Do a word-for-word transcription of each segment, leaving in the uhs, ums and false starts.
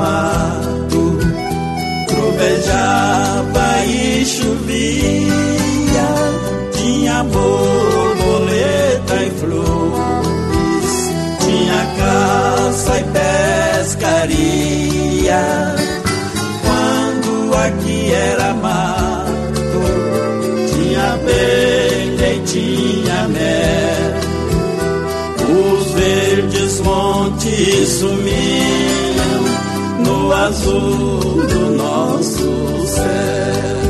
mato, trovejava e chovia, tinha borboleta e flores, tinha caça e pescaria. Quando aqui era mato, tinha abelha e tinha mel. Os verdes montes sumiam no azul do nosso céu.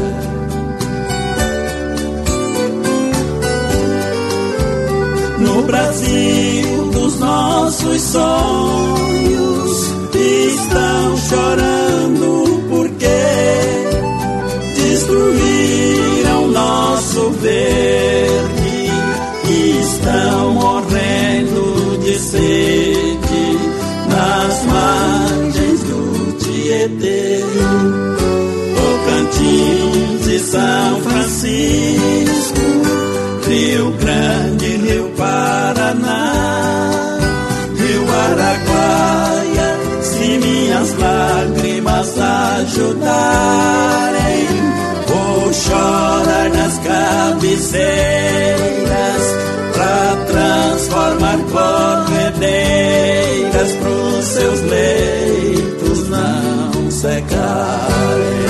No Brasil dos nossos sonhos estão chorando porque destruíram nosso verde e estão morrendo de sede nas margens do Tietê. Tocantins e São Francisco, Rio Grande, Rio Paraná, Rio Araguaia, se minhas lágrimas ajudarem, vou chorar nas cabeceiras pra transformar corredeiras pros seus leitos não secarem.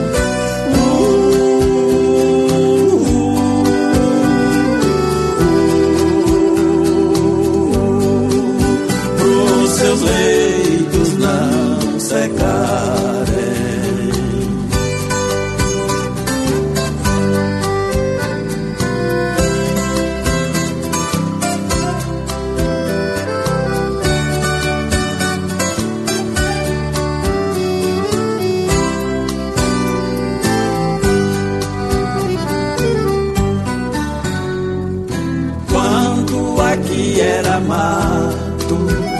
Seus leitos não secarem. Quando aqui era mato,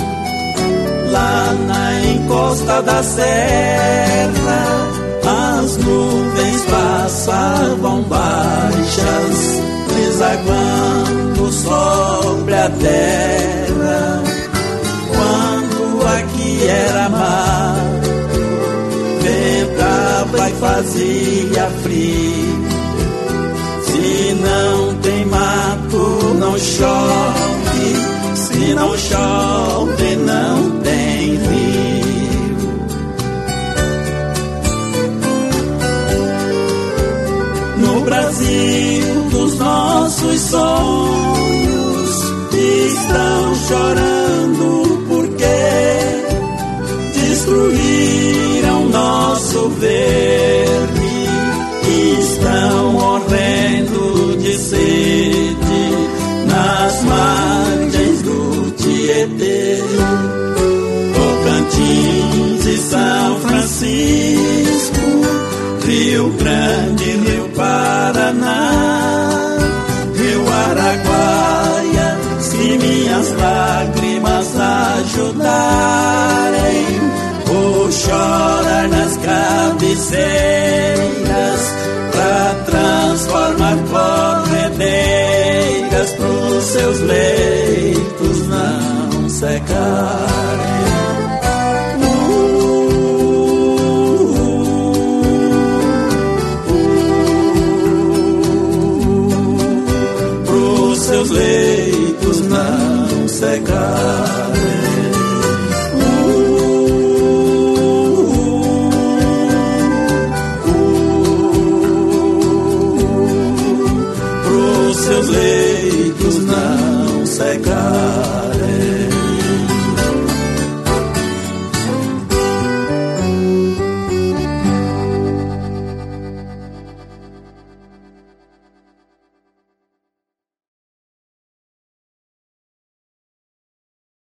lá na encosta da serra, as nuvens passavam baixas, desaguando sobre a terra. Quando aqui era mato, ventava e fazia frio. Se não tem mato, não chove. Se não chove, não tem rio. No Brasil dos nossos sonhos estão chorando porque destruíram nosso verde e estão morrendo de sede nas margens do Tietê. Tocantins e São Francisco, Rio Grande, Rio Paraná, Rio Araguaia, se minhas lágrimas ajudarem, vou chorar nas cabeceiras pra transformar corredeiras pros seus leitos não secarem. Uh, uh, uh, pros seus leitos não secarem.